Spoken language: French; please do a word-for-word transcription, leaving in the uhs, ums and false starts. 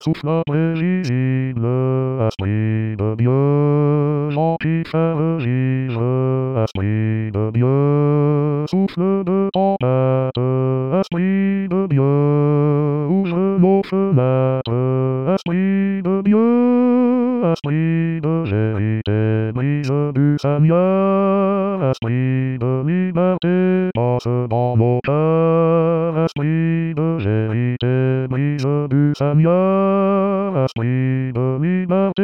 Souffle prévisible, esprit de Dieu, gentil fragile, esprit de Dieu, souffle de tempête, esprit de Dieu, ouvre nos fenêtres, esprit de Dieu, esprit de vérité, brise du Seigneur, esprit de liberté, passe dans nos cœurs, esprit de vérité, brise du Seigneur, esprit de liberté.